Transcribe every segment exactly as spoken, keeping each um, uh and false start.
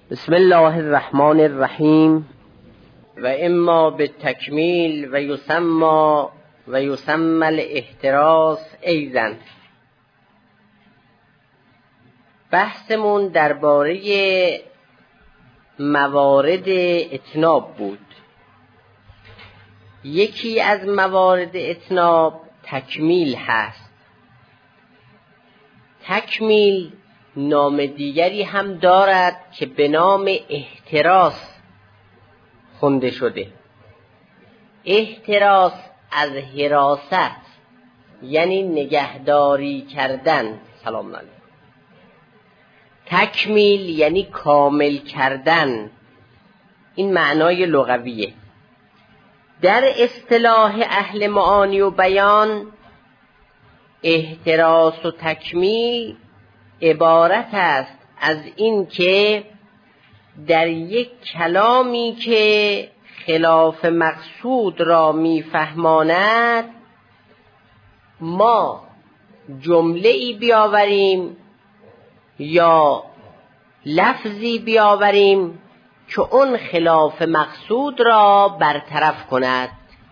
بسم الله الرحمن الرحیم. و اما به تکمیل و یسمى و یسمى الاحتراس ایضا. بحثمون درباره موارد اتناب بود. یکی از موارد اتناب تکمیل هست. تکمیل نام دیگری هم دارد که به نام احتراس خونده شده. احتراس از حراست یعنی نگهداری کردن. سلام علیکم. تکمیل یعنی کامل کردن. این معنای لغویه. در اصطلاح اهل معانی و بیان احتراس و تکمیل عبارت است از این که در یک کلامی که خلاف مقصود را میفهماند ما جمله ای بیاوریم یا لفظی بیاوریم که اون خلاف مقصود را برطرف کند.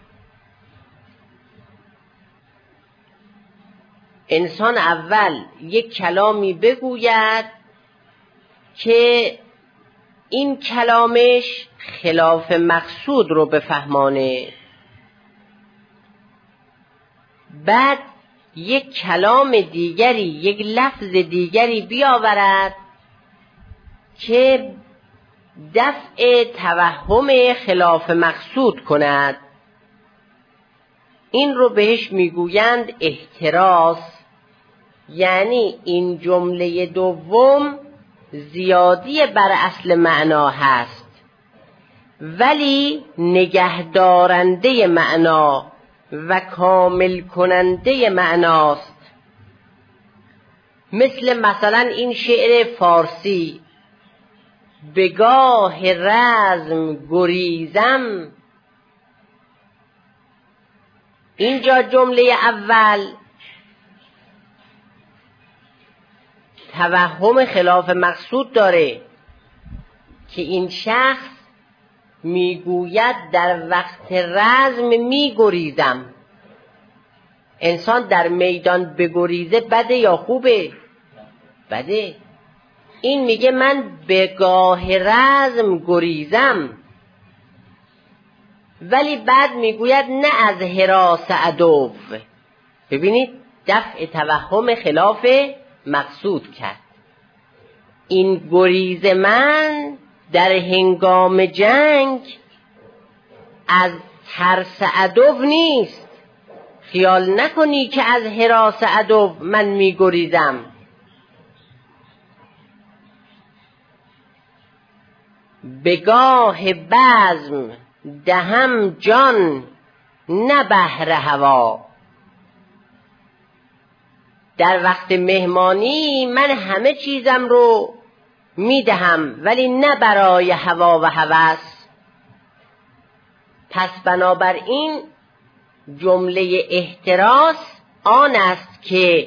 انسان اول یک کلامی بگوید که این کلامش خلاف مقصود رو بفهمانه، بعد یک کلام دیگری، یک لفظ دیگری بیاورد که دفع توهم خلاف مقصود کند. این رو بهش میگویند احتراس. یعنی این جمله دوم زیادی بر اصل معنا هست ولی نگهدارنده معنا و کامل کننده معناست. مثل مثلا این شعر فارسی به گاه رزم گریزم. اینجا جمله اول توهم خلاف مقصود داره که این شخص میگوید در وقت رزم میگریزم. انسان در میدان بگریزه بده یا خوبه؟ بده. این میگه من به گاه رزم گریزم ولی بعد میگوید نه از هراس عدو. ببینید دفع توهم خلاف مقصود کرد. این گریز من در هنگام جنگ از ترس عدو نیست. خیال نکنی که از هراس عدو من می گریزم. بگاه بزم دهم جان نه بهر هوا. در وقت مهمانی من همه چیزم رو میدهم ولی نه برای هوا و هوس. پس بنابراین جمله احتراس آن است که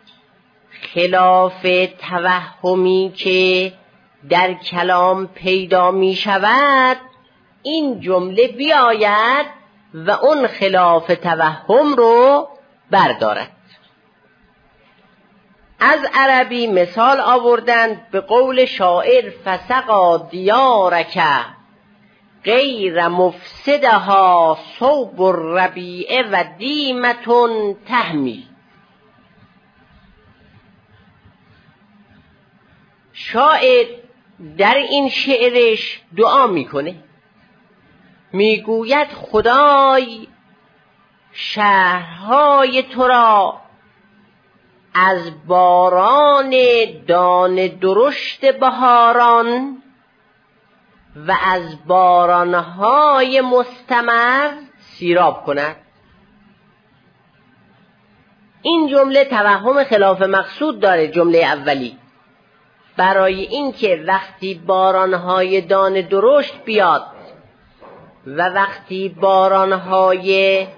خلاف توهمی که در کلام پیدا می شود این جمله بیاید و اون خلاف توهم رو بردارد. از عربی مثال آوردند به قول شاعر فسقا دیارک غیر مفسدها صوب الربیع و دیمتون تحمی. شاعر در این شعرش دعا میکنه، میگوید خدای شهرهای تو را از باران دان درشت بهاران و از بارانهای مستمر سیراب کند. این جمله توهم خلاف مقصود داره. جمله اولی برای اینکه وقتی بارانهای دان درشت بیاد و وقتی بارانهای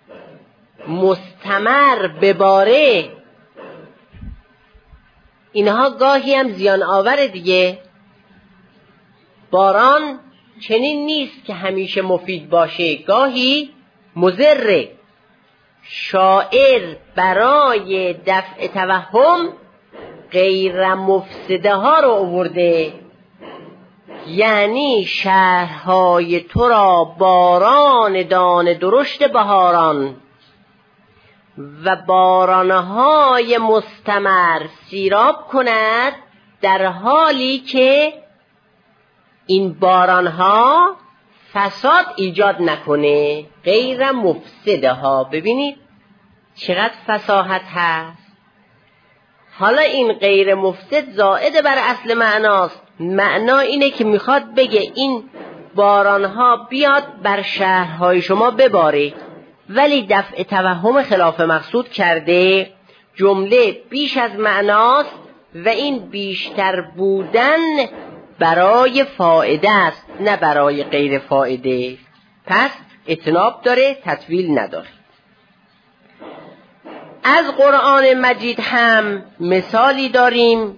مستمر بباره اینها گاهی هم زیان آور دیگه. باران چنین نیست که همیشه مفید باشه، گاهی مضره. شاعر برای دفع توهم غیر مفسده ها رو آورده، یعنی شهرهای تو را باران دانه درشت بهاران و بارانهای مستمر سیراب کند، در حالی که این بارانها فساد ایجاد نکنه. غیر مفسده ها، ببینید چقدر فصاحت هست. حالا این غیر مفسد زائد بر اصل معناست. معنا اینه که میخواد بگه این بارانها بیاد بر شهرهای شما بباره، ولی دفع توهم خلاف مقصود کرده. جمله بیش از معناست و این بیشتر بودن برای فایده است نه برای غیر فایده. پس اتناب داره، تطویل نداره. از قرآن مجید هم مثالی داریم.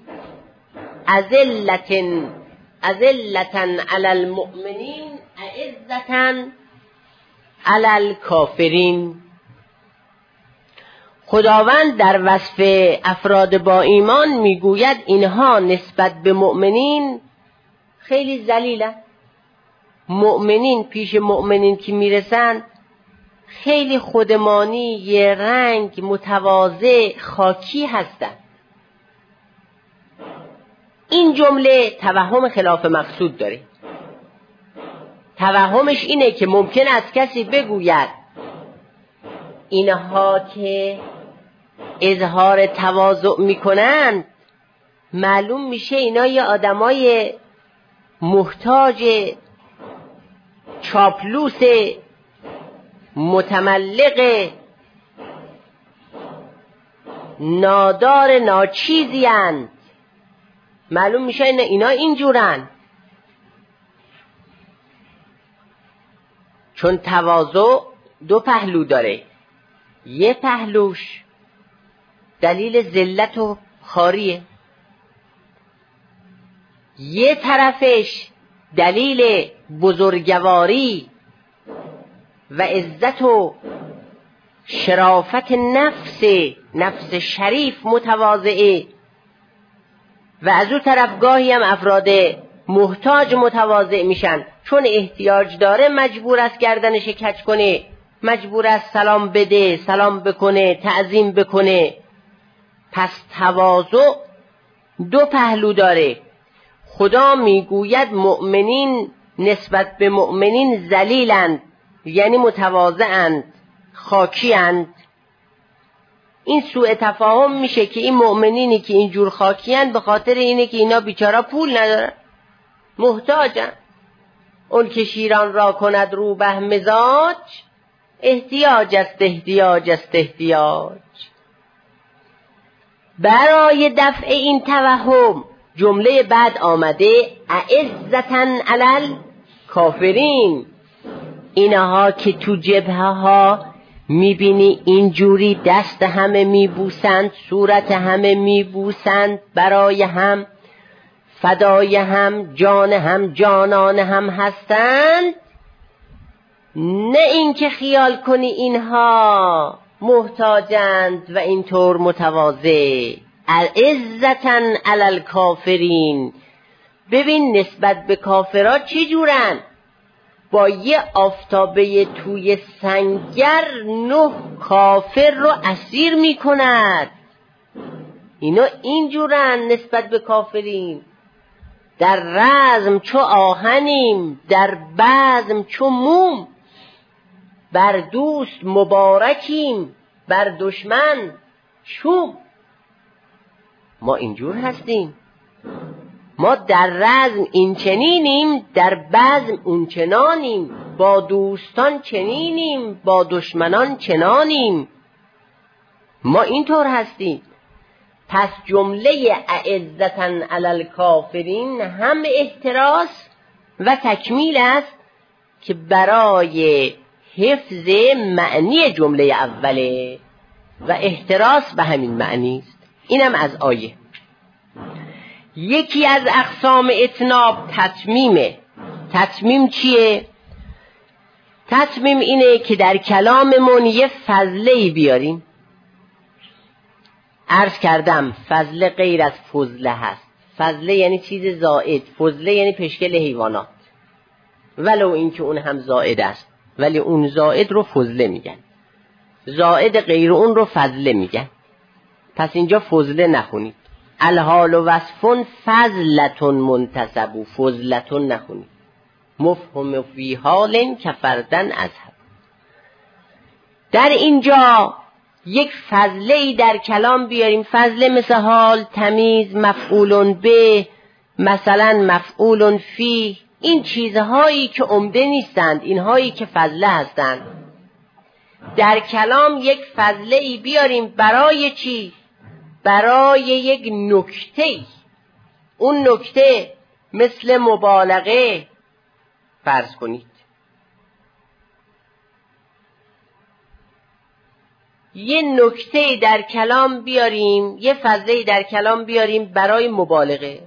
اذلة اذلة علی المؤمنین اعزة علی الکافرین. خداوند در وصف افراد با ایمان میگوید اینها نسبت به مؤمنین خیلی ذلیلن. مؤمنین پیش مؤمنین که میرسن خیلی خودمانی، یه رنگ متواضع خاکی هستن. این جمله توهم خلاف مقصود داره. توهمش اینه که ممکن است کسی بگوید اینها که اظهار تواضع میکنن معلوم میشه اینا یه آدمای محتاج، چاپلوس، متملق، نادار، ناچیزی هستند. معلوم میشه اینا اینجورن. چون تواضع دو پهلو داره. یه پهلوش دلیل ذلت و خاریه، یه طرفش دلیل بزرگواری و عزت و شرافت نفس نفس شریف متواضعه. و از اون طرف گاهی هم افراد محتاج متواضع میشن، چون احتیاج داره مجبور است گردنش کج کنه، مجبور است سلام بده، سلام بکنه، تعظیم بکنه. پس تواضع دو پهلو داره. خدا میگوید مؤمنین نسبت به مؤمنین ذلیلند، یعنی متواضعند، خاکیند. این سوء تفاهم میشه که این مؤمنینی که اینجور خاکیند به خاطر اینه که اینا بیچارا پول ندارن، محتاجن. اون که شیران را کند روبه مزاج، احتیاج است احتیاج است احتیاج. برای دفع این توهم جمله بعد آمده اعزتن علی الکافرین. اینها که تو جبهه ها میبینی اینجوری دست همه میبوسند، صورت همه میبوسند، برای هم فدای هم، جان هم جانان هم هستند. نه اینکه خیال کنی اینها محتاجند و اینطور متواضع. اعزتن علی الکافرین. ببین نسبت به کافرها چی جورن؟ با یه آفتابه توی سنگر نه کافر رو اسیر میکند. اینا اینجورن نسبت به کافرین. در رزم چو آهنیم، در بزم چو موم. بر دوست مبارکیم، بر دشمن شوم. ما اینجور هستیم. ما در رزم این چنینیم، در بزم اون چنانیم. با دوستان چنینیم، با دشمنان چنانیم. ما اینطور هستیم. پس جمله اعزتن علی الکافرین هم احتراس و تکمیل است که برای حفظ معنی جمله اوله و احتراس به همین معنی است. اینم از آیه. یکی از اقسام اتناب تتمیمه. تتمیم چیه؟ تتمیم اینه که در کلاممون یه فضله‌ای بیاریم. عرض کردم فضله غیر از فضله هست. فضله یعنی چیز زائد، فضله یعنی پشگل حیوانات، ولو اینکه اون هم زائد است، ولی اون زائد رو فضله میگن، زائد غیر اون رو فضله میگن. پس اینجا فضله نخونید. الحال و وصفون فضلتون منتسب، فضلتون نخونید. مفهوم فی حال کفردن اذهب. در اینجا یک فضله ای در کلام بیاریم. فضله مثل حال، تمیز، مفعول به، مثلا مفعول فی، این چیزهایی که عمده نیستند، اینهایی که فضله هستند. در کلام یک فضله ای بیاریم. برای چی؟ برای یک نکته. اون نکته مثل مبالغه فرض کنید، یه نکته در کلام بیاریم، یه فضله در کلام بیاریم برای مبالغه.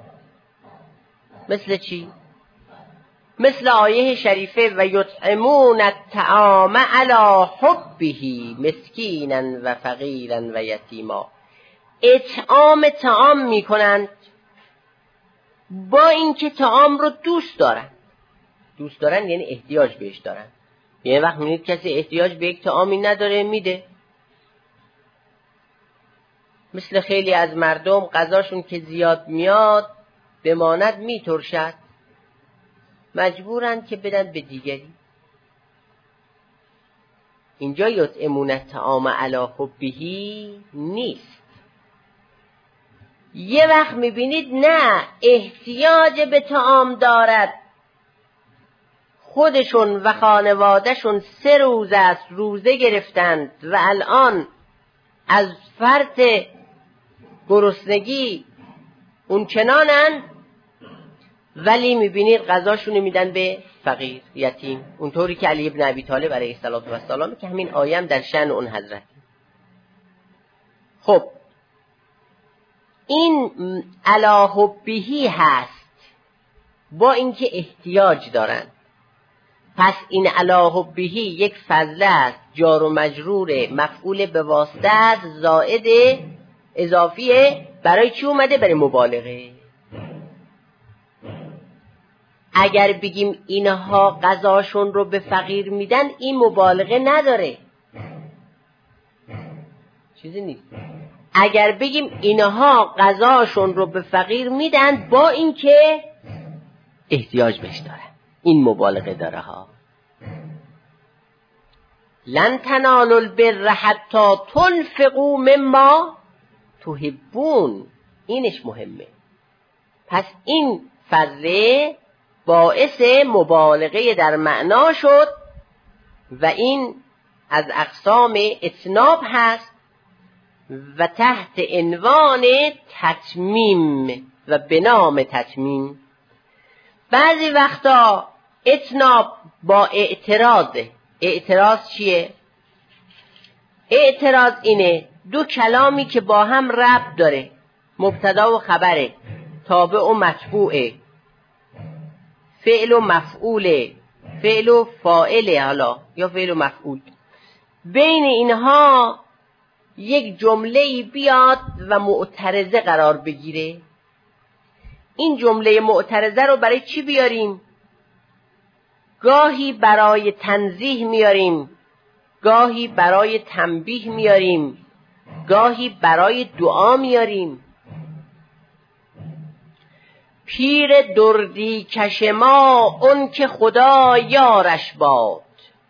مثل چی؟ مثل آیه شریفه و یطعمون الطعام علی حبه مسکینا و فقیرا و یتیما. اطعام طعام میکنند با اینکه طعام رو دوست دارن. دوست دارن یعنی احتیاج بهش دارن. یه وقت میبینید کسی احتیاج به یک طعامی نداره میده. مثل خیلی از مردم غذاشون که زیاد میاد بماند میترشد، مجبورن که بدن به دیگری. اینجا یطعمون الطعام علی حبه نیست. یه وقت میبینید نه، احتیاج به طعام دارد، خودشون و خانوادهشون سه روز است روزه گرفتند و الان از فرط گرسنگی اون چنانن، ولی میبینید غذاشون میدن به فقیر، یتیم، اونطوری که علی ابن ابی طالب علیه السلام که همین آیه در شأن اون حضرت. خب این علی حبه هست با اینکه احتیاج دارن. پس این علی حبه یک فضله است، جار و مجرور، مفعول به واسطه است، زائد اضافیه. برای چی اومده؟ برای مبالغه. اگر بگیم اینها غذاشون رو به فقیر میدن، این مبالغه نداره، چیزی نیست. اگر بگیم اینها غذاشون رو به فقیر میدن با اینکه احتیاج بهش دارن، این مبالغه داره ها. لن تنالوا البر حتی تنفقوا مما تحبون، اینش مهمه. پس این فضله باعث مبالغه در معنا شد و این از اقسام اتناب هست و تحت عنوان تتمیم و به نام تتمیم. بعضی وقتا اتناب با اعتراض. اعتراض چیه؟ اعتراض اینه دو کلامی که با هم ربط داره، مبتدا و خبره، تابع و متبوعه، فعل و مفعوله، فعل و فاعله، حالا یا فعل و مفعول، بین اینها یک جمله بیاد و معترضه قرار بگیره. این جمله معترضه رو برای چی بیاریم؟ گاهی برای تنزیه میاریم، گاهی برای تنبیه میاریم، گاهی برای دعا میاریم. پیر دردی کش ما اون که خدا یارش باد،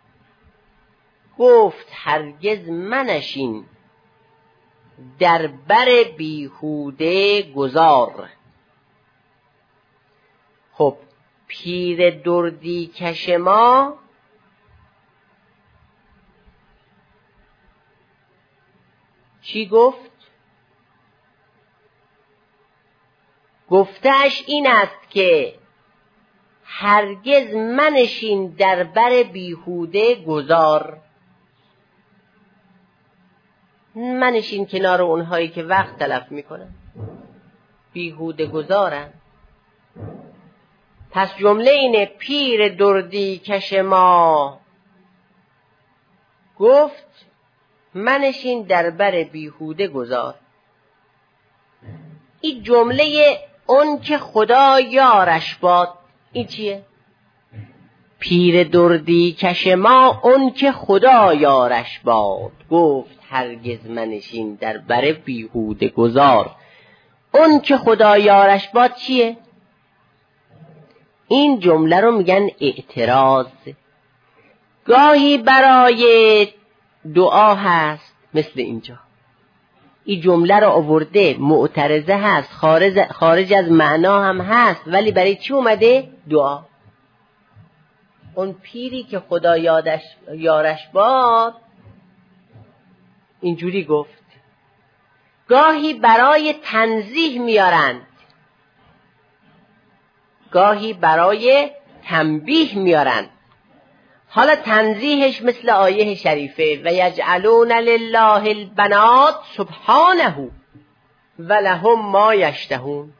گفت هرگز منشین در بر بیهوده گذار. خب پیر دردی کش ما چی گفت؟ گفتهش این است که هرگز منشین در بر بیهوده گذار. منشین کنار اونهایی که وقت تلف میکنن، بیهوده گذارن. پس جمله اینه پیر دردی کش ما گفت منشین در بر بیهوده گذار. این جمله اون که خدا یارش باد، این چیه؟ پیر دردی کش ما اون که خدا یارش باد گفت هرگز منشین در بر بیهوده گذار. اون که خدا یارش باد چیه؟ این جمله رو میگن اعتراض. گاهی برای دعا هست مثل اینجا، این جمله رو آورده معترضه هست، خارج, خارج از معنا هم هست، ولی برای چی اومده؟ دعا. اون پیری که خدا یادش یارش باد اینجوری گفت. گاهی برای تنزیه میارند، گاهی برای تنبیه میارند. حالا تنزیهش مثل آیه شریفه و یجعلون لله البنات سبحانه و لهم ما یشتهون.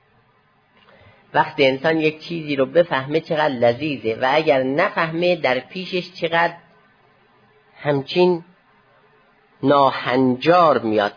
وقتی انسان یک چیزی رو بفهمه چقدر لذیذه و اگر نفهمه در پیشش چقدر همچین ناهنجار میاد.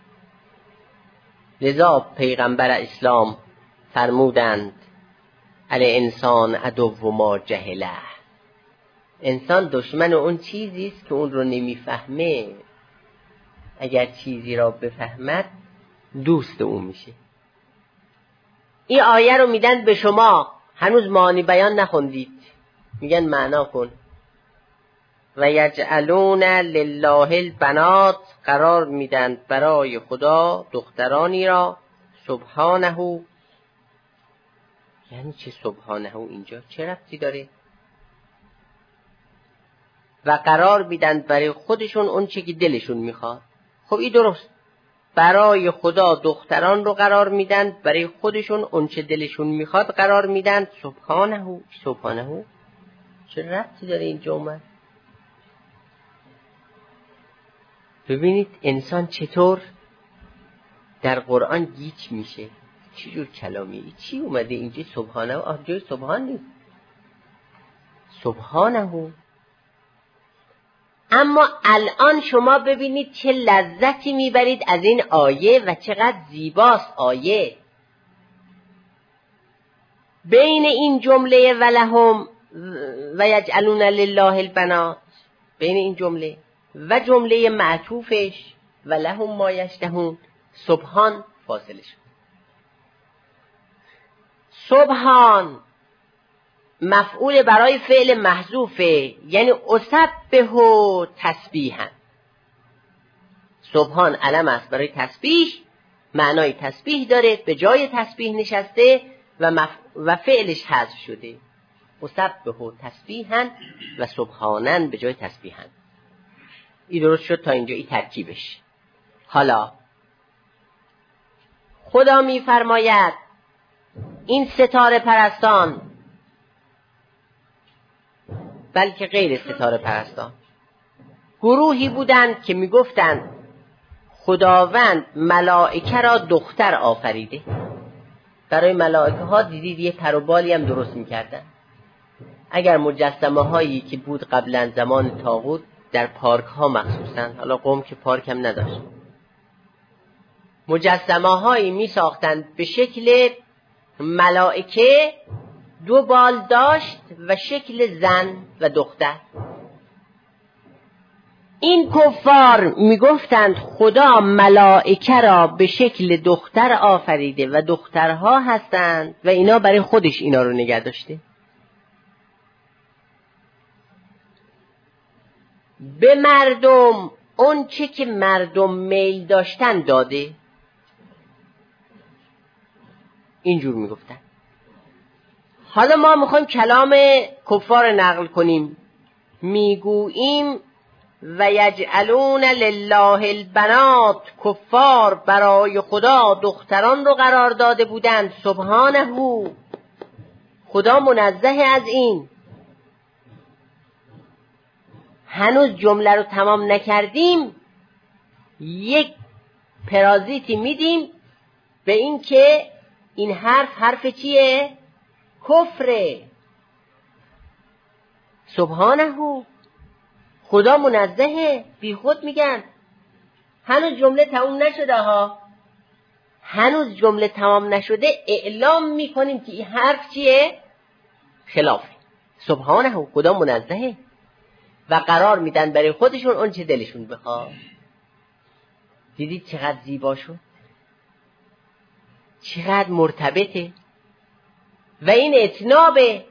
لذا پیغمبر اسلام فرمودند الانسان عدو ما جهله. انسان دشمن اون چیزی است که اون رو نمیفهمه. اگر چیزی را بفهمد دوست اون میشه. این آیه رو میدن به شما، هنوز معانی بیان نخوندید، میگن معنا کن. و یجعلون لله البنات، قرار میدن برای خدا دخترانی را، سبحانه. یعنی چه سبحانه اینجا؟ چه ربطی داره؟ و قرار میدن برای خودشون اون چه که دلشون میخواد. خب این درست، برای خدا دختران رو قرار میدن، برای خودشون اون چه دلشون میخواد قرار میدن. سبحانه سبحانه چه ربطی داره این جمله؟ ببینید انسان چطور در قرآن گیج میشه. چی جور کلامی؟ چی اومده اینجا سبحانه؟ آه جای سبحان نیست، سبحانه. اما الان شما ببینید چه لذتی میبرید از این آیه و چقدر زیباست آیه. بین این جمله ولهم و یجعلون لله البنات، بین این جمله و جمله معطوفش ولهم ما یشتهون، سبحان فاصله شد. سبحان مفعول برای فعل محذوفه، یعنی اسبح و تسبیحا. سبحان علم است برای تسبیح، معنای تسبیح داره، به جای تسبیح نشسته و, مف... و فعلش حذف شده. اسبح و تسبیحا و سبحانن به جای تسبیحا. این درست شد تا اینجا، این ترکیبش. حالا خدا می فرماید این ستاره پرستان، بلکه غیر ستاره پرستان، گروهی بودند که میگفتند خداوند ملائکه را دختر آفریده. برای ملائکه ها دیدید یه پر و بالی هم درست میکردن. اگر مجسمه هایی که بود قبلا زمان طاغوت در پارک ها مخصوصا، حالا قوم که پارک هم نداشت، مجسمه هایی می ساختند به شکل ملائکه، دو بال داشت و شکل زن و دختر. این کفار میگفتند خدا ملائکه را به شکل دختر آفریده و دخترها هستند و اینا برای خودش اینا رو نگه داشته. به مردم اون چه که مردم میل داشتن داده. اینجور میگفتن. حالا ما میخوایم کلام کفار نقل کنیم. میگوییم و یجعلون لله البنات، کفار برای خدا دختران رو قرار داده بودند. سبحانه، خدا منزه از این. هنوز جمله رو تمام نکردیم، یک پرازیتی میدیم به این که این حرف حرف چیه؟ کفره. سبحانه، خدا منزهه. بی خود میگن. هنوز جمله تمام نشده ها، هنوز جمله تمام نشده اعلام میکنیم که این حرف چیه؟ خلاف. سبحانه، خدا منزهه و قرار میدن برای خودشون اون چه دلشون بخواد. دیدید چقدر زیبا شد، چقدر مرتبطه. و این اتنابه،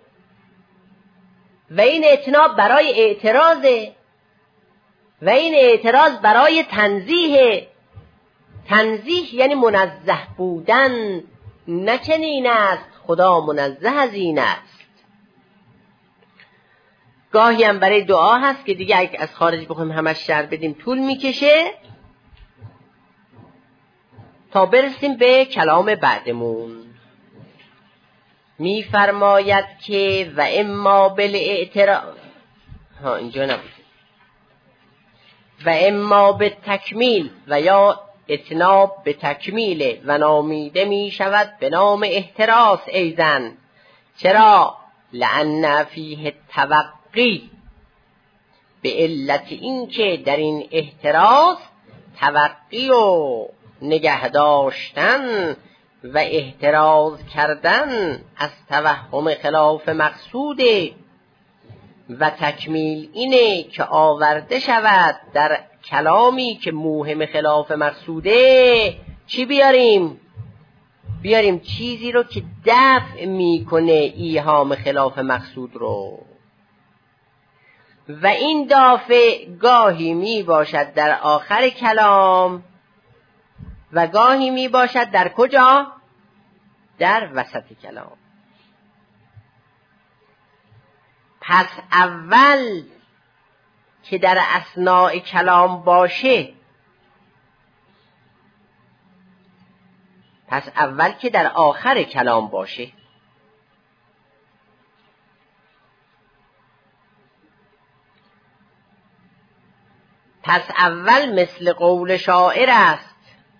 و این اتناب برای اعتراضه، و این اعتراض برای تنزیه. تنزیه یعنی منزه بودن. نه چنین است، خدا منزه از این است. گاهی هم برای دعا هست که دیگه اگه از خارج بخوایم همش شرح بدیم طول میکشه، تا برسیم به کلام بعدمون. میفرماید که و اما بالاعتراض، ها اینجا نبود، و اما به تکمیل و یا اتناب به تکمیل و نامیده می شود به نام احتراس ایزن. چرا؟ لأن فیه توقی، به علت این که در این احتراس توقی و نگه داشتن و احتراز کردن از توهم خلاف مقصوده. و تکمیل اینه که آورده شود در کلامی که موهم خلاف مقصوده چی بیاریم؟ بیاریم چیزی رو که دفع میکنه ایهام خلاف مقصود رو. و این دافع گاهی می باشد در آخر کلام و گاهی می باشد در کجا؟ در وسط کلام. پس اول که در اثناء کلام باشه، پس اول که در آخر کلام باشه. پس اول مثل قول شاعر است،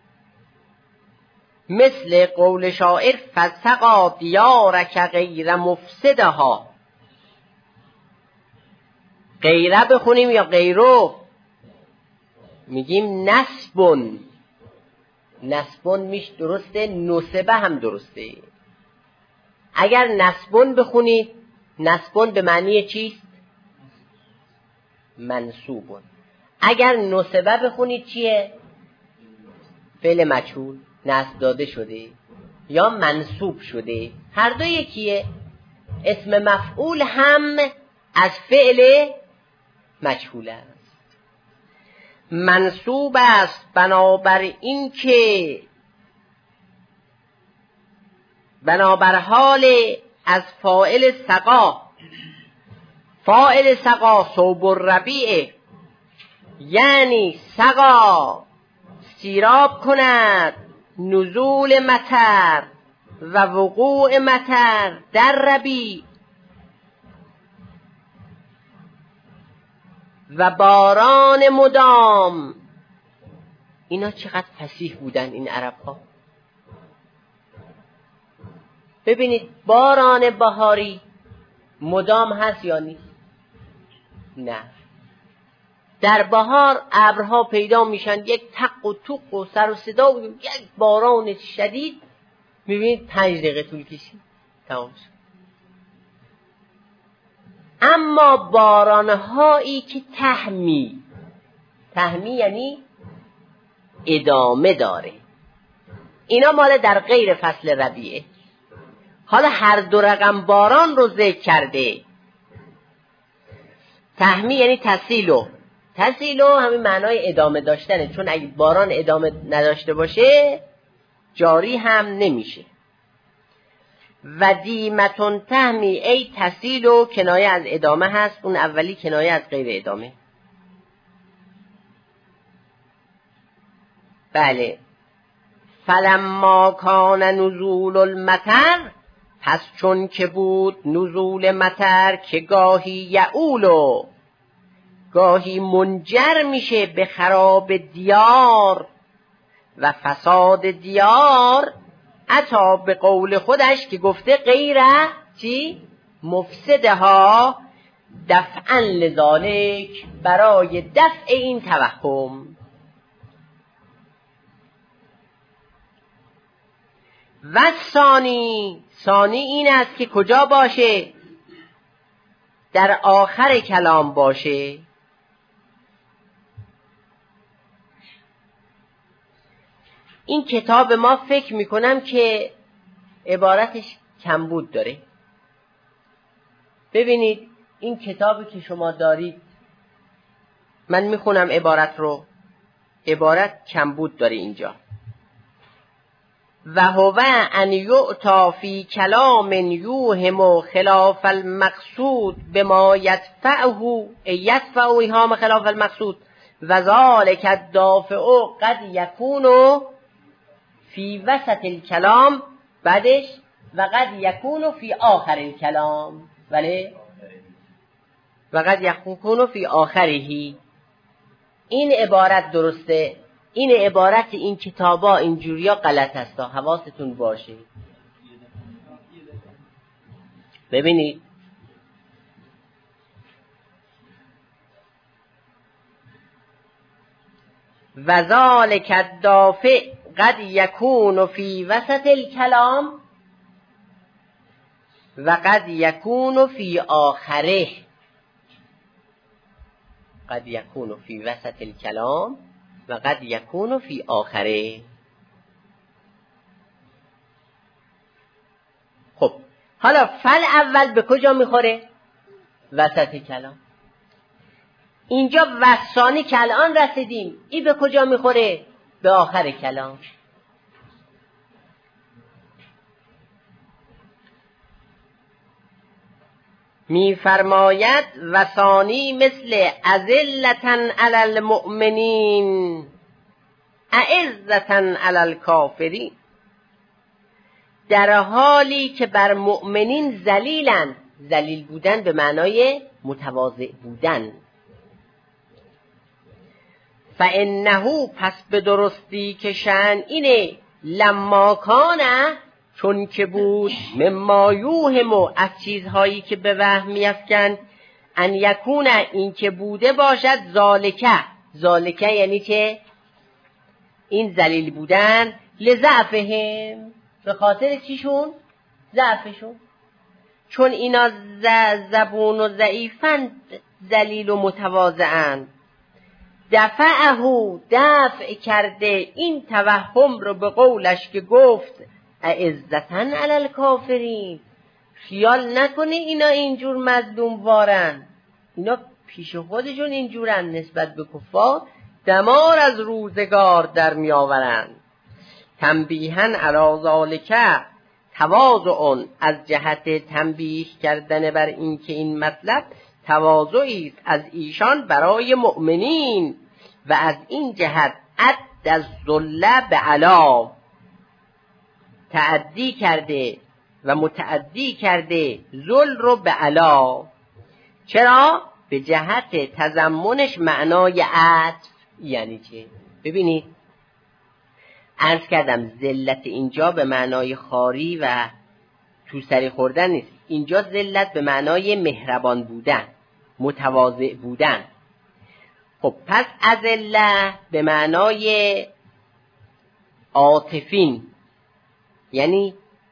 مثل قول شاعر فسقا دیارک غیر مفسدها. غیره بخونیم یا غیرو؟ میگیم نسبون. نسبون میش درسته، نسبه هم درسته. اگر نسبون بخونید، نسبون به معنی چیست؟ منصوبون. اگر نسبه بخونید چیه؟ فعل مجهول، نسب داده شده یا منصوب شده. هر دو یکیه. اسم مفعول هم از فعل مجهول است. منصوب است بنابر این که بنابر حال از فاعل سقا. فاعل سقا صوب الربیع، یعنی سقا سیراب کند نزول مطر و وقوع مطر در ربیع و باران مدام. اینا چقدر فصیح بودن این عرب ها. ببینید باران بهاری مدام هست یا نیست؟ نه. در بهار ابرها پیدا میشن، یک تق و توق و سر و صدا و یک باران شدید، میبینید پنج دقیقه طول کشید تمام شد. اما بارانهایی که تحمی، تحمی یعنی ادامه داره، اینا مال در غیر فصل ربیعه. حالا هر دو رقم باران رو ذکر کرده. تحمی یعنی تسیلو. تسیلو همین معنای ادامه داشتنه، چون اگه باران ادامه نداشته باشه جاری هم نمیشه. و دیمتون تحمی ای تسیلو کنایه از ادامه هست، اون اولی کنایه از غیر ادامه. بله. فلما کان نزول المطر، پس چون که بود نزول مطر که گاهی یعولو، گاهی منجر میشه به خراب دیار و فساد دیار، عطا به قول خودش که گفته غیر چی؟ مفسدها دفعا لذالک، برای دفع این توهم. و ثانی، ثانی این است که کجا باشه؟ در آخر کلام باشه. این کتاب ما فکر میکنم که عبارتش کمبود داره. ببینید این کتابی که شما دارید، من میخونم عبارت رو، عبارت کمبود داره اینجا. و هو ان یعطا فی کلام یوهم خلاف المقصود بما یدفعه یدفع ایهام خلاف المقصود و ذالک الدافع قد یکون فی وسط الکلام، بعدش و قد یکون فی آخر الکلام، ولی و قد یکون فی آخره. این عبارت درسته، این عبارت این کتابا اینجوریا غلط است، حواستون باشه. ببینید و ذالک الدافع قد یکون فی وسط الکلام و قد یکون فی آخره، قد یکون فی وسط الکلام و قد یکون فی آخره. خب حالا فل اول به کجا میخوره؟ وسط کلام. اینجا وثانی که الان رسیدیم، این به کجا میخوره؟ به آخر کلام. میفرماید وثانی مثل اذلتن علی المؤمنین اعزتن علی الکافرین، در حالی که بر مؤمنین ذلیلند. ذلیل بودن به معنای متواضع بودن. فانه، پس به درستی که شأن اینه، لما کانه، چون که بود، مما یوهم، از چیزهایی که به وهم میفکند، ان یکونه، این که بوده باشد، ذالکه، ذالکه یعنی که این ذلیل بودن، لضعفهم، به خاطر چیشون؟ ضعفشون. چون اینا زبون و ضعیفند، ذلیل و متواضعند. دفعه، دفع کرده این توهم رو به قولش که گفت اعزتن علی الکافرین، خیال نکنه اینا اینجور مظلوم وارن، اینا پیش خودشون اینجورن، نسبت به کفار دمار از روزگار در می آورند. تنبیهاً علی ذالک، تواضع، از جهت تنبیه کردن بر این که این مطلب تواضعی است از ایشان برای مؤمنین، و از این جهت اد الذل به علا، تعدی کرده و متعدی کرده ذل رو به علا. چرا؟ به جهت تضمنش معنای عطف. یعنی چه؟ ببینید عرض کردم ذلت اینجا به معنای خاری و تو سری خوردن نیست. اینجا ذلت به معنای مهربان بودن، متواضع بودن. خب پس اذله به معنای عاطفین، یعنی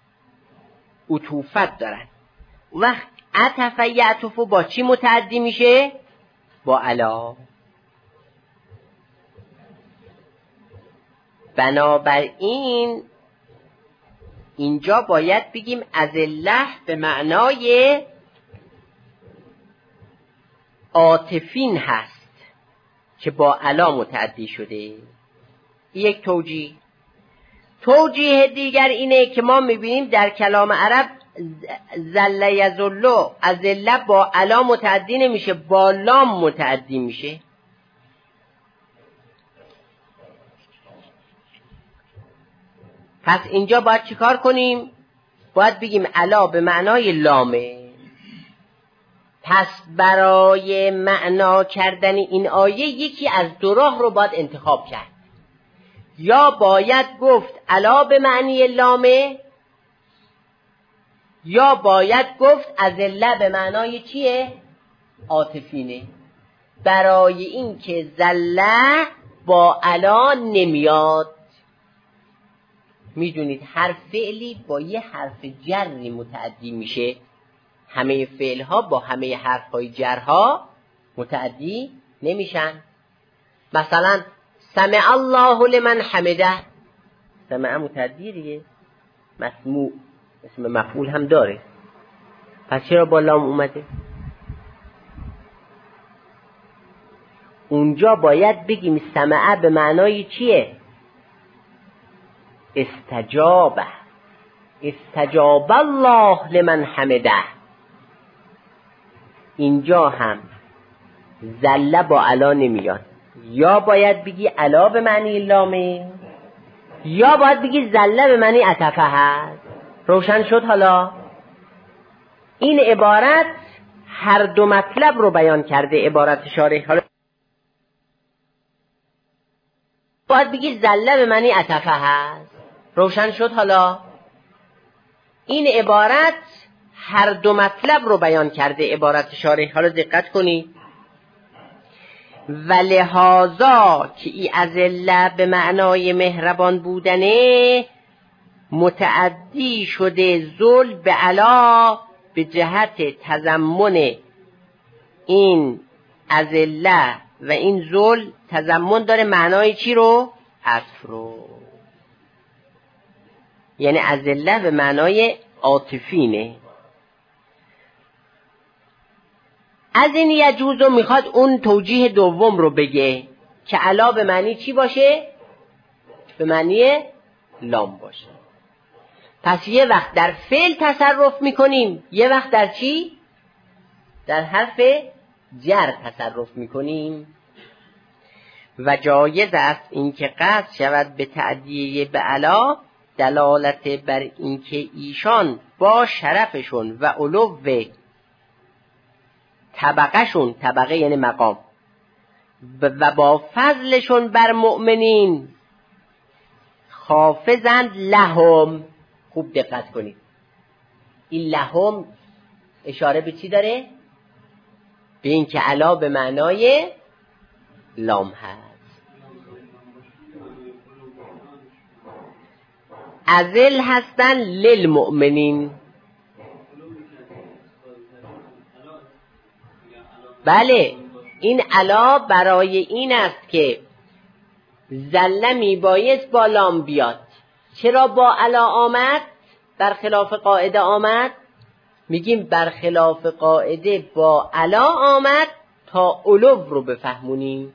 عطوفت دارن. وقت عطف یعطف با چی متعدی میشه؟ با علا. بنابراین اینجا باید بگیم اذله به معنای عاطفین هست که با علا متعدی شده. یک توجیه. توجیه دیگر اینه که ما میبینیم در کلام عرب ذل یذل، اذله با علا متعدی نمیشه، با لام متعدی میشه. پس اینجا باید چیکار کنیم؟ باید بگیم علا به معنای لامه. پس برای معنا کردن این آیه یکی از دو راه رو باید انتخاب کرد. یا باید گفت علا به معنی لامه، یا باید گفت ازله به معنای چیه؟ عاطفینه، برای این که زله با علا نمیاد. میدونید هر فعلی با یه حرف جری متعدی میشه، همه فعلها با همه حرفهای جرها متعدی نمیشن. مثلا سمع الله لمن حمده، سمع متعدی دیگه، مسموع اسم مفعول هم داره، پس چرا با لام اومده؟ اونجا باید بگیم سمع به معنای چیه؟ استجابه، استجاب الله لمن حمده. اینجا هم زله با علا نمیاد، یا باید بگی علا به معنی لامه، یا باید بگی زله به معنی عطفه هست. روشن شد؟ حالا این عبارت هر دو مطلب رو بیان کرده، عبارت شارح. حالا باید بگی زله به معنی عطفه هست. روشن شد؟ حالا این عبارت هر دو مطلب رو بیان کرده، عبارت شارح. حالا دقت کنی، و لحاظا که ای ازله به معنای مهربان بودنه، متعدی شده ذل به علا به جهت تضمن این ازله، و این ذل تضمن داره معنای چی رو؟ عطف رو. یعنی ازله به معنای عاطفینه. از این یجوزو میخواد اون توجیه دوم رو بگه که علا به معنی چی باشه؟ به معنی لام باشه. پس یه وقت در فعل تصرف میکنیم، یه وقت در چی؟ در حرف جر تصرف میکنیم. و جایز است اینکه قصد شود به تعدیه به علا، دلالت بر اینکه ایشان با شرفشون و علو طبقهشون، طبقه یعنی مقام، و با فضلشون بر مؤمنین حافظند لهم. خوب دقت کنید، این لهم اشاره به چی داره؟ به این که علا به معنای لام هست. ازل هستن للمؤمنین. بله، این علا برای این است که زله میبایست با لام بیاد. چرا با علا آمد؟ برخلاف قاعده آمد. میگیم برخلاف قاعده با علا آمد تا علو رو بفهمونیم.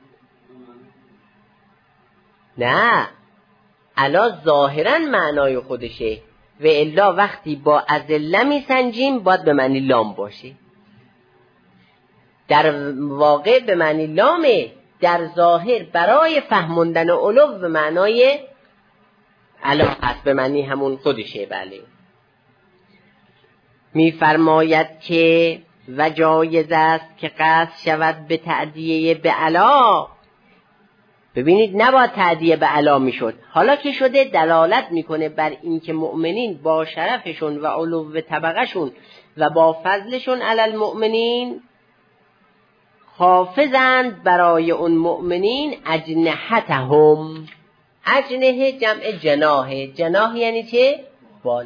نه، علا ظاهرا معنای خودشه، و الا وقتی با ازله میسنجیم باید به معنی لام باشه. در واقع به معنی لامه، در ظاهر برای فهموندن علو به معنای علا هست، به معنی همون خودشه. بله، میفرماید که و جایز است که قصد شود به تعدیه به علا. ببینید نباید تعدیه به علا میشد، حالا که شده دلالت میکنه بر این که مؤمنین با شرفشون و علو طبقهشون و با فضلشون علی المؤمنین حافظند برای اون مؤمنین اجنحتهم. اجنحه جمع جناحه. جناح یعنی چه؟ بال.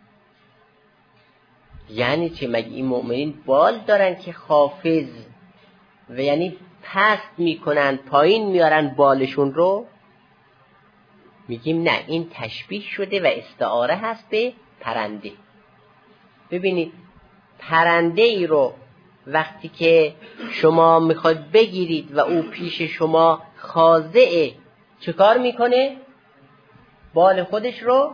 یعنی چه؟ مگه این مؤمنین بال دارن که حافظ، و یعنی پست میکنن، پایین میارن بالشون رو؟ میگیم نه، این تشبیه شده و استعاره هست به پرنده. ببینید پرنده ای رو وقتی که شما میخواد بگیرید و او پیش شما خاضعه، چه کار میکنه؟ بال خودش رو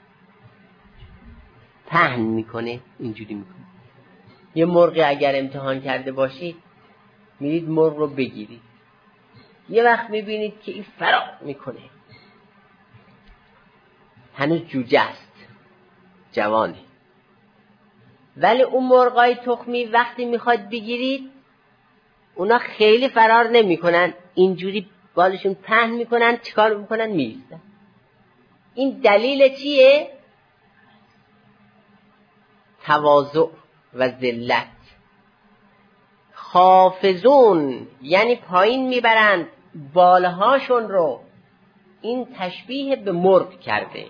پهن میکنه، اینجوری میکنه. یه مرغ اگر امتحان کرده باشید، میرید مرغ رو بگیرید، یه وقت میبینید که این فرار میکنه، هنوز جوجه است، جوانه، ولی اون مرغای تخمی وقتی میخواد بگیرید اونا خیلی فرار نمیکنن، اینجوری بالشون پهن میکنن، چیکار میکنن؟ میایستن. این دلیل چیه؟ تواضع و ذلت. خافضون یعنی پایین میبرند بالهاشون رو. این تشبیه به مرغ کرده.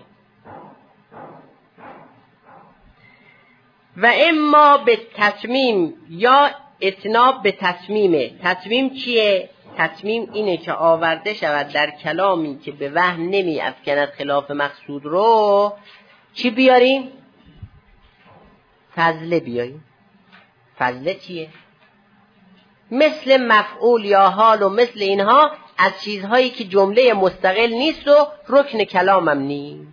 و اما به تتمیم یا اتناب به تتمیمه. تتمیم چیه؟ تتمیم اینه که آورده شود در کلامی که به وهم نمی افکند خلاف مقصود رو چی بیاریم؟ فضله بیاریم. فضله چیه؟ مثل مفعول یا حال و مثل اینها از چیزهایی که جمله مستقل نیست و رکن کلامم نیست.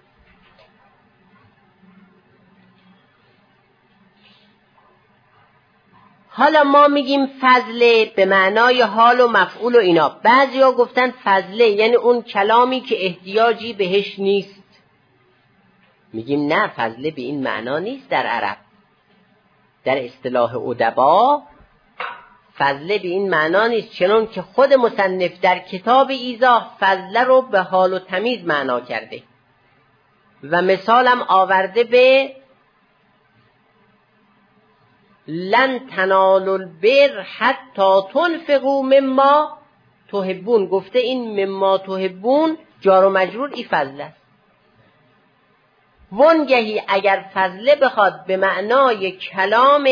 حالا ما میگیم فضله به معنای حال و مفعول و اینا. بعضی ها گفتن فضله یعنی اون کلامی که احتیاجی بهش نیست. میگیم نه، فضله به این معنا نیست در عرب. در اصطلاح ادبا فضله به این معنا نیست، چنان که خود مصنف در کتاب ایضاح فضله رو به حال و تمیز معنا کرده و مثالم آورده به لن تنالوا البر حتی تنفقوا مما تحبون. گفته این مما تحبون جار و مجرور ای فضله است. وانگهی اگر فضله بخواد به معنای کلام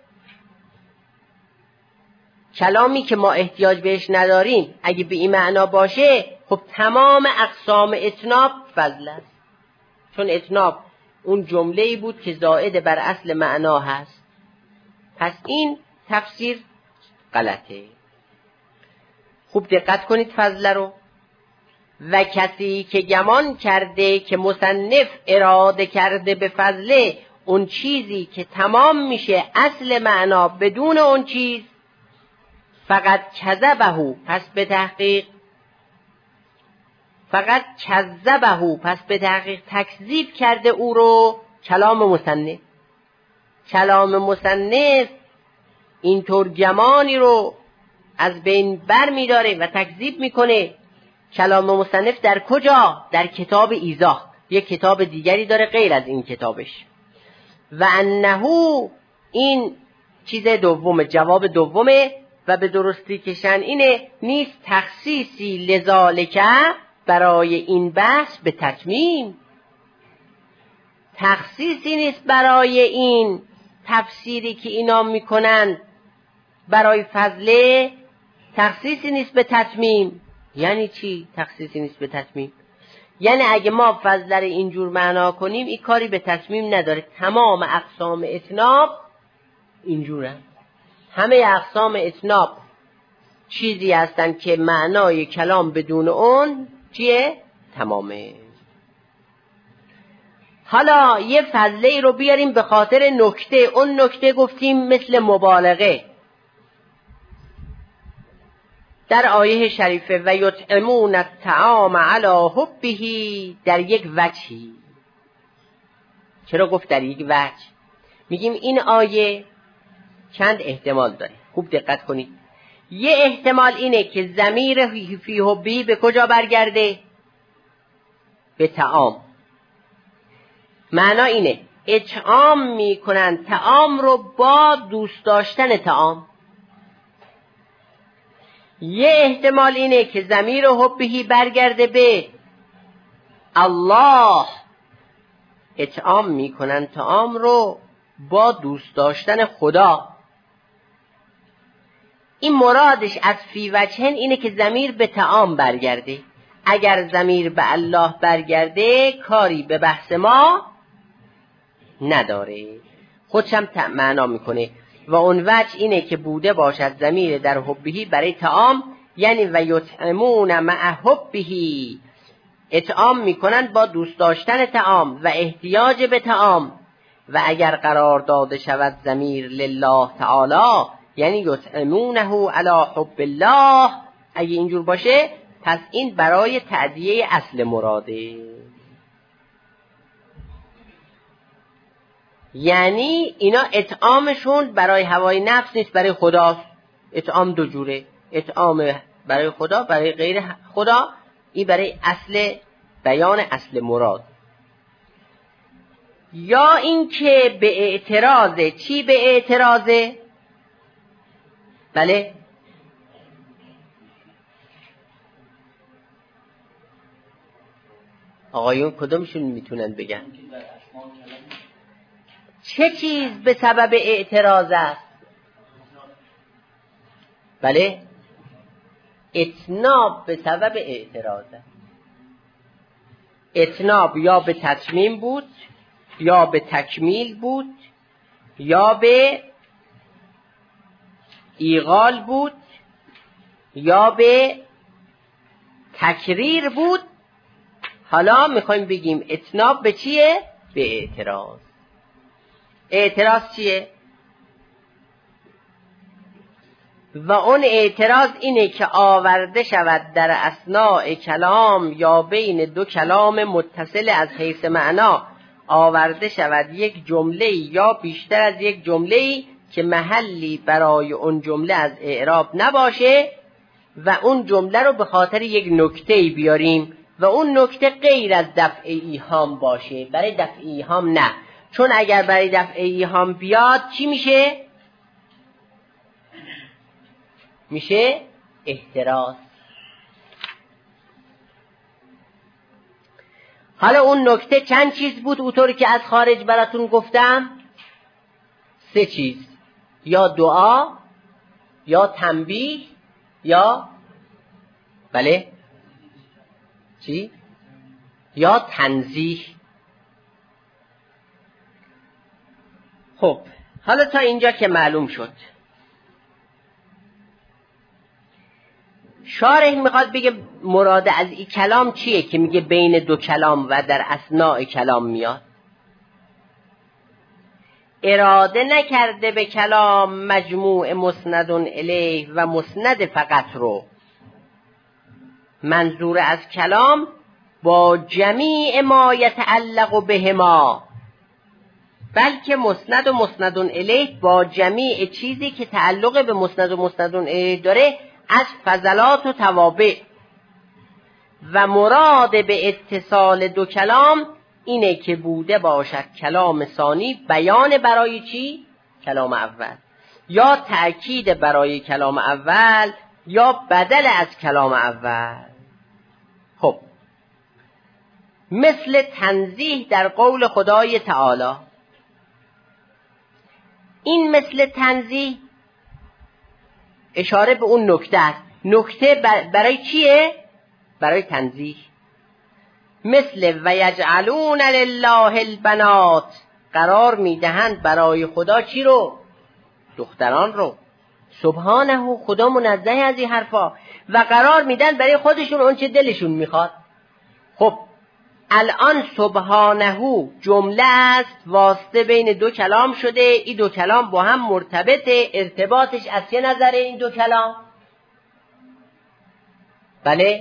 کلامی که ما احتیاج بهش نداریم اگه به این معنا باشه، خب تمام اقسام اتناب فضله است. چون اتناب اون جمله‌ای بود که زائد بر اصل معنا هست. پس این تفسیر غلطه. خوب دقت کنید فضله رو. و کسی که گمان کرده که مصنف اراده کرده به فضله اون چیزی که تمام میشه اصل معنا بدون اون چیز، فقط کذبهو پس به تحقیق فقط کذبهو پس به تحقیق تکذیب کرده او رو کلام مصنف. کلام مصنف اینطور گمانی رو از بین بر می داره و تکذیب میکنه. کلام مصنف در کجا؟ در کتاب ایضاح. یک کتاب دیگری داره غیر از این کتابش. و انهو این چیز دوم، جواب دومه و به درستی که شن اینه نیست تخصیصی لذالک برای این بحث به تتمیم. تخصیصی نیست برای این تفسیری که اینا میکنن برای فضله، تخصیصی نیست به تتمیم. یعنی چی تخصیصی نیست به تتمیم؟ یعنی اگه ما فضله رو اینجور معنا کنیم این کاری به تتمیم نداره. تمام اقسام اتناب اینجوره. همه اقسام اتناب چیزی هستن که معنای کلام بدون اون چیه؟ تمامه. حالا یه فضله رو بیاریم به خاطر نکته. اون نکته گفتیم مثل مبالغه در آیه شریفه و یطعمون الطعام علی حبه در یک وجهی. چرا گفت در یک وجه؟ میگیم این آیه چند احتمال داره. خوب دقت کنید. یه احتمال اینه که ضمیر فی حبه به کجا برگرده؟ به طعام. معنا اینه اطعام میکنن طعام رو با دوست داشتن طعام. یه احتمال اینه که ضمیر حبهی برگرده به الله. اطعام میکنن طعام رو با دوست داشتن خدا. این مرادش از فی وجهن اینه که ضمیر به طعام برگرده. اگر ضمیر به الله برگرده کاری به بحث ما نداره، خودشم معنا میکنه. و اون وجه اینه که بوده باشد ضمیر در حبهی برای طعام، یعنی و یطعمون مع حبهی، اطعام میکنن با دوست داشتن طعام و احتیاج به طعام. و اگر قرار داده شود ضمیر لله تعالی یعنی یطعمونه علی حب الله، اگه اینجور باشه پس این برای تأدیه اصل مراده. یعنی اینا اطعامشون برای هوای نفس نیست، برای خداست. اطعام دو جوره، اطعام برای خدا، برای غیر خدا. این برای اصل بیان اصل مراد. یا اینکه به اعتراضه. چی به اعتراضه؟ بله، آقایون کدومشون میتونن بگن چه چیز به سبب اعتراض است؟ بله، اتناب به سبب اعتراض است. اتناب یا به تتمیم بود، یا به تکمیل بود، یا به ایغال بود، یا به تکریر بود. حالا میخوایم بگیم اتناب به چیه؟ به اعتراض. اعتراض چیه؟ و اون اعتراض اینه که آورده شود در اثناء کلام یا بین دو کلام متصل از حیث معنا آورده شود یک جمله یا بیشتر از یک جمله که محلی برای اون جمله از اعراب نباشه و اون جمله رو به خاطر یک نکته بیاریم و اون نکته غیر از دفع ایهام باشه. برای دفع ایهام نه، چون اگر برای دفع ایهام بیاد چی میشه؟ میشه احتراز. حالا اون نکته چند چیز بود اونطوری که از خارج براتون گفتم؟ سه چیز، یا دعا، یا تنبیه، یا بله چی؟ یا تنزیه. خب حالا تا اینجا که معلوم شد، شارح میخواد بگه مراد از این کلام چیه که میگه بین دو کلام و در اثناء کلام میاد. اراده نکرده به کلام مجموع مسند الیه و مسند فقط رو. منظور از کلام با جمیع ما یتعلق بهما، بلکه مسند و مسند الیه با جمیع چیزی که تعلق به مسند و مسند الیه داره از فضلات و توابع. و مراد به اتصال دو کلام اینه که بوده باشد کلام ثانی بیان برای چی؟ کلام اول، یا تأکید برای کلام اول، یا بدل از کلام اول. خب مثل تنزیه در قول خدای تعالی. این مثل تنزیه اشاره به اون نکته است. نکته برای چیه؟ برای تنزیه. مثل و یجعلون لله البنات، قرار میدهند برای خدا چی رو؟ دختران رو. سبحانه، خدا منزه از این حرفا. و قرار میدن برای خودشون اون چه دلشون میخواد. خب الان سبحانه جمله است، واسطه بین دو کلام شده. این دو کلام با هم مرتبطه. ارتباطش از چه نظره این دو کلام؟ بله،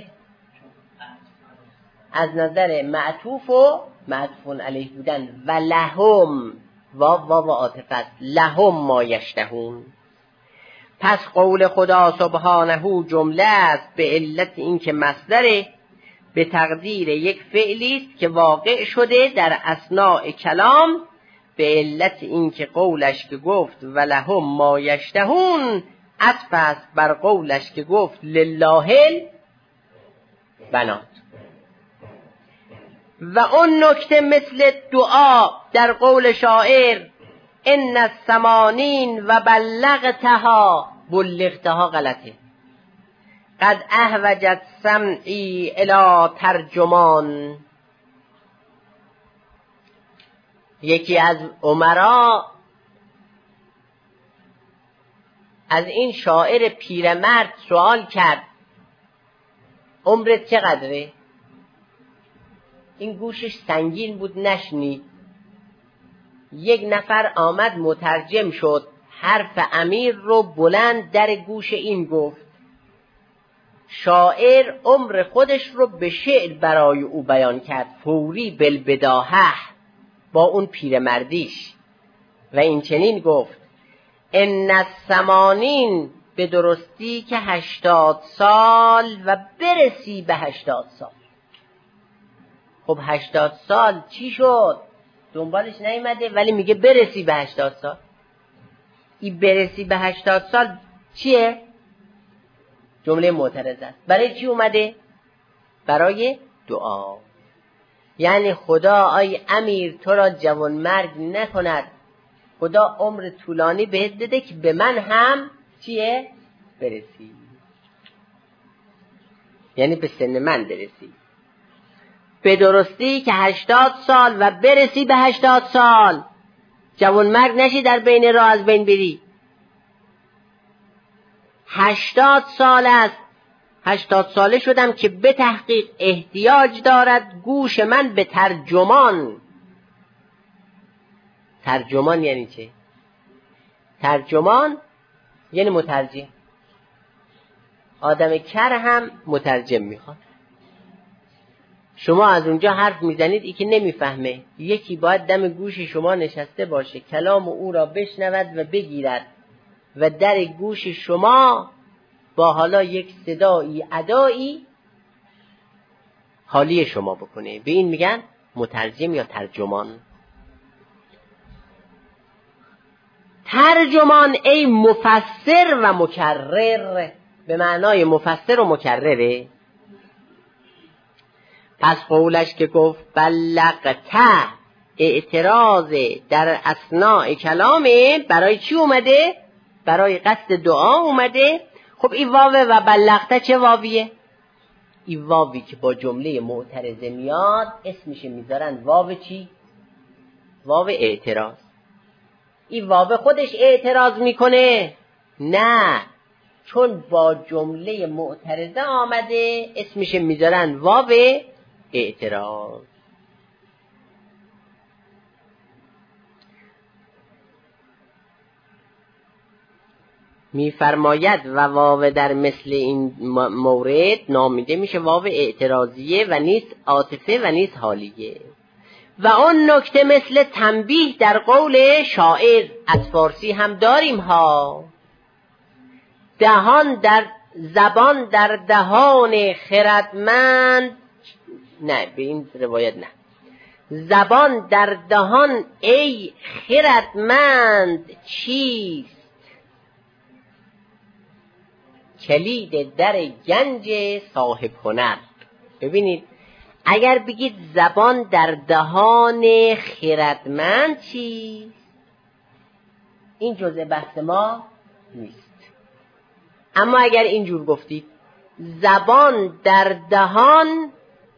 از نظر معطوف و معطوف علیه بودن. و لهم، واو واو عاطفه، لهم ما یشتهون. پس قول خدا سبحانه جمله است به علت اینکه مصدره به تقدیر یک فعلی است که واقع شده در اثناء کلام، به علت اینکه قولش که گفت ولهم ما یشتهون عطف است بر قولش که گفت لله البنات. و اون نکته مثل دعا در قول شاعر ان الثمانین و بلغتها، بلغتها غلطه، قد احوجت سمعی الی ترجمان. یکی از امرا از این شاعر پیرمرد سوال کرد عمرت چقدره؟ این گوشش سنگین بود نشنید. یک نفر آمد مترجم شد، حرف امیر رو بلند در گوش این گفت. شاعر عمر خودش رو به شعر برای او بیان کرد، فوری بالبداهه با اون پیرمردیش، و این چنین گفت ان الثمانین، به درستی که هشتاد سال و برسی به هشتاد سال. خب هشتاد سال چی شد؟ دنبالش نیومده ولی میگه برسی به هشتاد سال. این برسی به هشتاد سال چیه؟ جمله معترض است. برای چی اومده؟ برای دعا. یعنی خدا آی امیر تو را جوان مرگ نکند، خدا عمر طولانی بهت داده که به من هم چیه؟ برسی، یعنی به سن من برسی به درستی که هشتاد سال و برسی به هشتاد سال، جوان مرگ نشی در بین راه از بین بری. هشتاد سال است، هشتاد ساله شدم که به تحقیق احتیاج دارد گوش من به ترجمان. ترجمان یعنی چه؟ ترجمان یعنی مترجم. آدم کر هم مترجم میخواد. شما از اونجا حرف میزنید ای که نمیفهمه، یکی باید دم گوش شما نشسته باشه، کلام او را بشنود و بگیرد و در گوش شما با حالا یک صدایی ادایی حالی شما بکنه. به این میگن مترجم یا ترجمان. ترجمان ای مفسر و مکرر، به معنای مفسر و مکرره. پس قولش که گفت بلغته، اعتراض در اثناء کلامه برای چی اومده؟ برای قصد دعا اومده. خب این واو و بلغته چه واویه؟ این واوی که با جمله معترضه میاد اسمش میذارن واو چی؟ واو اعتراض. این واو خودش اعتراض میکنه؟ نه، چون با جمله معترضه آمده اسمش میذارن واو اعتراض. میفرماید و واو در مثل این مورد نامیده میشه واو اعتراضیه و نیست عاطفه و نیست حالیه. و اون نکته مثل تنبیه در قول شاعر از فارسی هم داریم ها. دهان در زبان در دهان خردمند، نه به این روایت نه، زبان در دهان ای خردمند چیست؟ کلید در گنج صاحب هنر. ببینید اگر بگید زبان در دهان خردمند چیست، این جزء بحث ما نیست. اما اگر اینجور گفتید زبان در دهان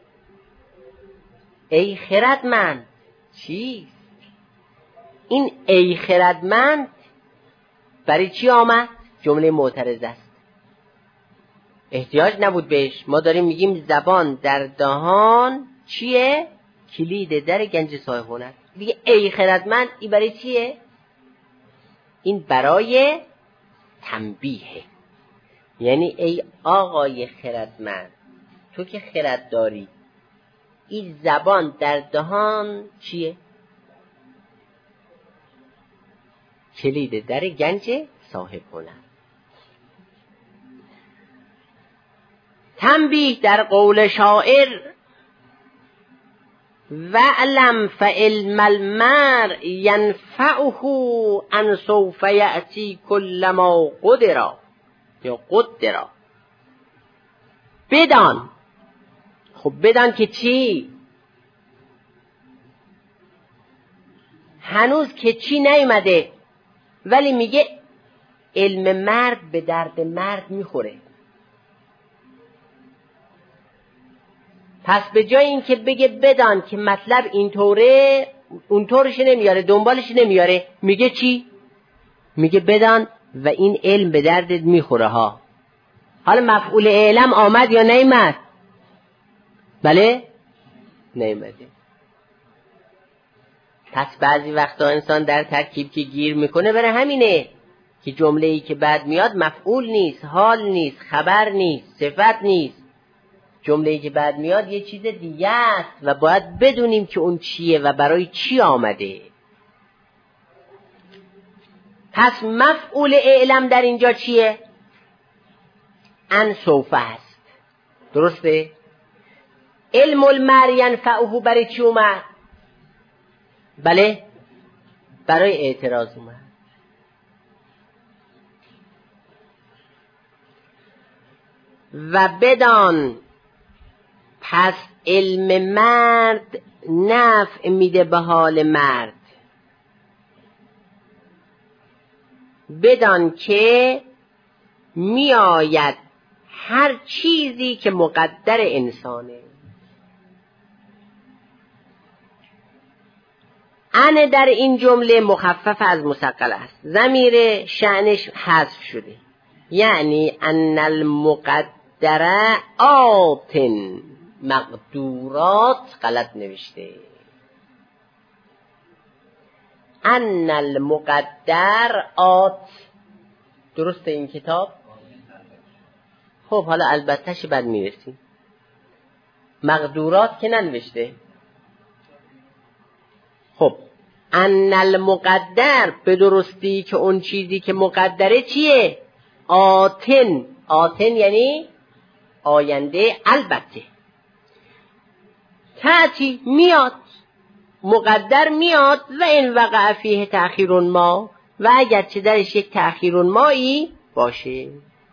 ای خردمند چیست، این ای خردمند برای چی آمد؟ جمله معترض است، احتیاج نبود بهش. ما داریم میگیم زبان در دهان چیه؟ کلید در گنج صاحب هنر. دیگه ای خردمند این برای چیه؟ این برای تنبیه. یعنی ای آقای خردمند، تو که خرد داری، این زبان در دهان چیه؟ کلید در گنج صاحب هنر. تنبیه در قول شاعر وعلم فعلم المرء ینفعه ان سوف یأتی کل ما قدر یا قدر. بدان. خب بدان که چی؟ هنوز که چی نیومده ولی میگه علم مرد به درد مرد میخوره. پس به جای این که بگه بدان که مطلب اینطوره، اونطورش نمیاره، دنبالش نمیاره، میگه چی؟ میگه بدان و این علم به دردت میخوره ها. حالا مفعول علم آمد یا نیامد؟ بله نیامده. پس بعضی وقتا انسان در ترکیب که گیر میکنه برای همینه که جمله‌ای که بعد میاد مفعول نیست، حال نیست، خبر نیست، صفت نیست. جمله‌ای که بعد میاد یه چیز دیگه است و باید بدونیم که اون چیه و برای چی آمده. پس مفعول اعلم در اینجا چیه؟ ان سوف است. درسته؟ علم المرء ینفعه برای چی اومد؟ بله برای اعتراض اومد. و بدان پس علم مرد نفع میده به حال مرد، بدان که میآید هر چیزی که مقدر انسانه. ان در این جمله مخفف از مثقل است، ضمیر شأنش حذف شده، یعنی ان المقدر آت مقدورات غلط نوشته. ان المقدر آت درسته این کتاب؟ خب حالا البتهش بعد میرسیم. مقدورات که ننوشته. خب ان المقدر به درستی که اون چیزی که مقدره چیه؟ آتن. آتن یعنی آینده. البته تأتی میاد، مقدر میاد و این وقع فیه تأخیر ما، و اگرچه درش یک تأخیر مایی باشه.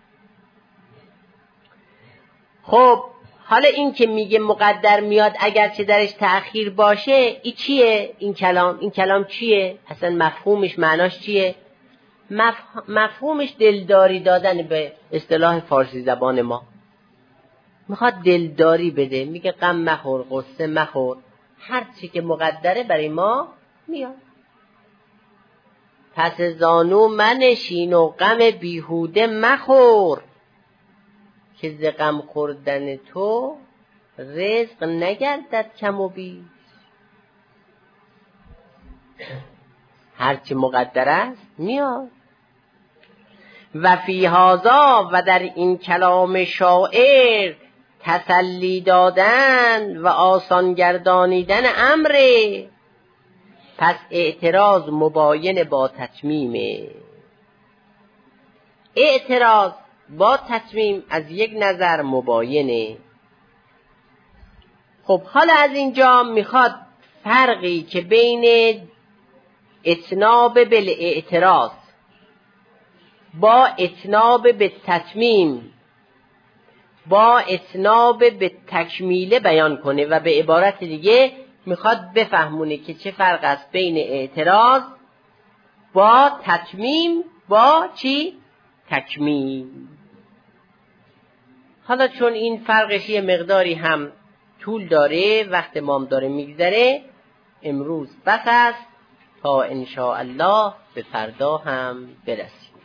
خب حالا این که میگه مقدر میاد اگرچه درش تأخیر باشه، این چیه؟ این کلام این کلام چیه؟ اصلا مفهومش معناش چیه؟ مفهومش دلداری دادن به اصطلاح فارسی زبان ما. میخواد دلداری بده، میگه غم مخور، غصه مخور، هر چی که مقدره برای ما میاد. پس زانو منشین و غم بیهوده مخور، که ز غم خوردن تو رزق نگردد کم و بیش. هر چی مقدر است میاد. و فی هذا و در این کلام شاعر تسلی دادن و آسان گردانیدن امره، پس اعتراض مباین با تتمیمه. اعتراض با تتمیم از یک نظر مباینه. خب حالا از اینجا میخواد فرقی که بین اتناب بالاعتراض با اتناب به تتمیم با اتناب به تکمیله بیان کنه، و به عبارت دیگه میخواد بفهمونه که چه فرق است بین اعتراض با تتمیم با چی؟ تکمیم. حالا چون این فرقش یه مقداری هم طول داره، وقت مام داره میگذره، امروز بس است تا انشاءالله به فردا هم برسیم.